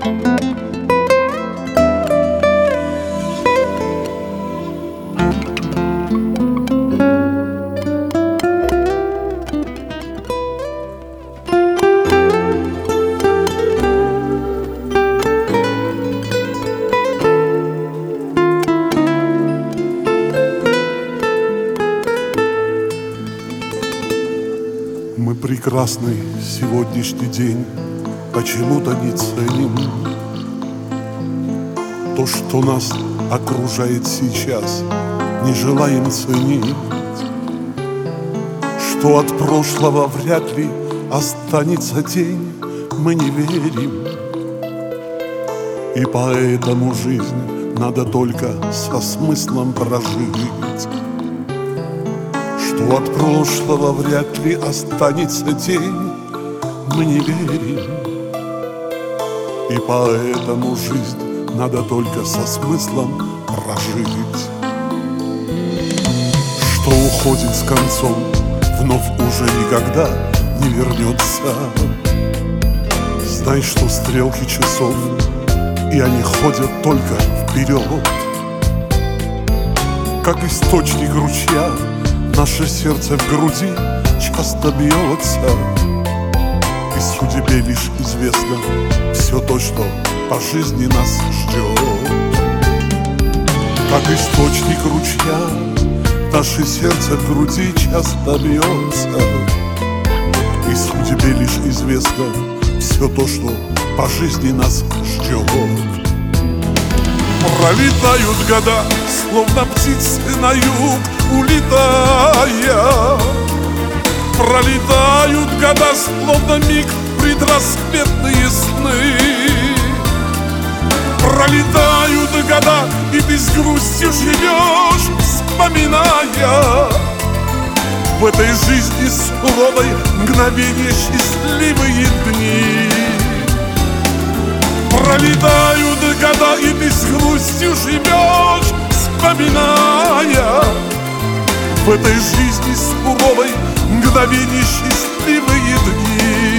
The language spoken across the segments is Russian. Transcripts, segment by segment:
Мы прекрасный сегодняшний день почему-то не ценим. То, что нас окружает сейчас, не желаем ценить. Что от прошлого вряд ли останется тень, мы не верим. И поэтому жизнь надо только со смыслом прожить. Что от прошлого вряд ли останется тень, мы не верим. И поэтому жизнь надо только со смыслом прожить. Что уходит с концом, вновь уже никогда не вернется. Знай, что стрелки часов, и они ходят только вперед. Как источник ручья, наше сердце в груди часто бьется. И судьбе лишь известно все то, что по жизни нас ждет. Как источник ручья, наше сердце в груди часто бьется. И судьбе лишь известно все то, что по жизни нас ждет. Пролетают года, словно птицы на юг улетая. Пролетают года, словно миг предрассветные сны. Пролетают года, и ты с грустью живешь, вспоминая в этой жизни суровой мгновения счастливые дни. Пролетают года, и ты с грустью живешь, вспоминая в этой жизни суровой мгновения счастливые дни.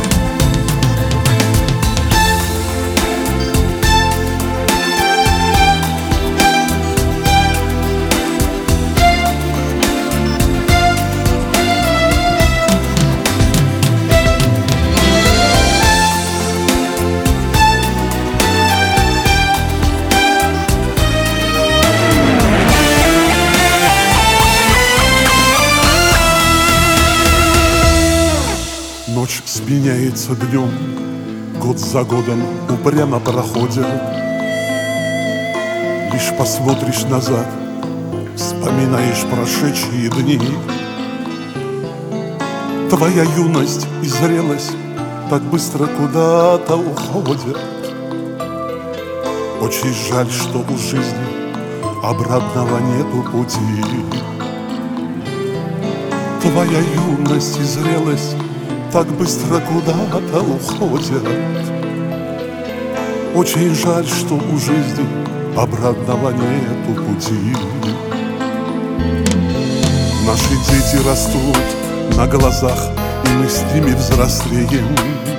Ночь сменяется днем, год за годом упрямо проходит. Лишь посмотришь назад, вспоминаешь прошедшие дни. Твоя юность и зрелость так быстро куда-то уходят. Очень жаль, что у жизни обратного нету пути. Твоя юность и зрелость так быстро куда-то уходят. Очень жаль, что у жизни обратного нету пути. Наши дети растут на глазах, и мы с ними взрослеем.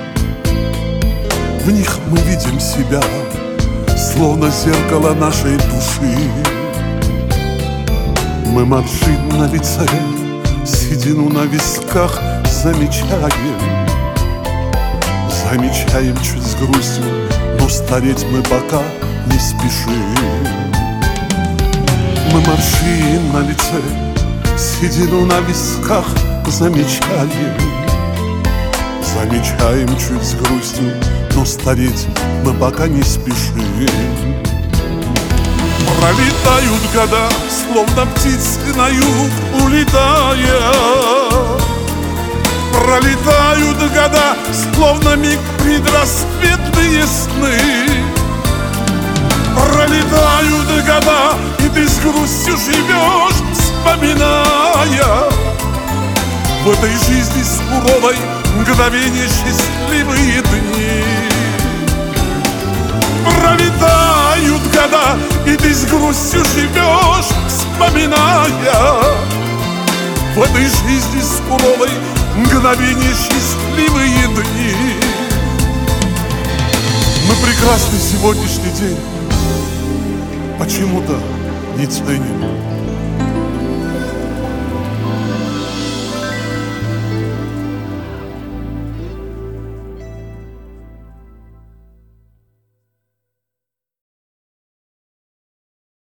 В них мы видим себя, словно зеркало нашей души. Мы морщин на лице, седину на висках замечаем. Замечаем чуть с грустью, но стареть мы пока не спешим. Мы морщин на лице, седину на висках замечаем. Замечаем чуть с грустью, но стареть мы пока не спешим. Пролетают года, словно птицы на юг улетая. Пролетают года, словно миг предрассветные сны. Пролетают года, и ты с грустью живешь, вспоминая в этой жизни суровой мгновения счастливые дни. Пролетают года, и ты с грустью живешь, вспоминая в этой жизни суровой мгновения счастливые дни. Мы прекрасный сегодняшний день почему-то не ценим.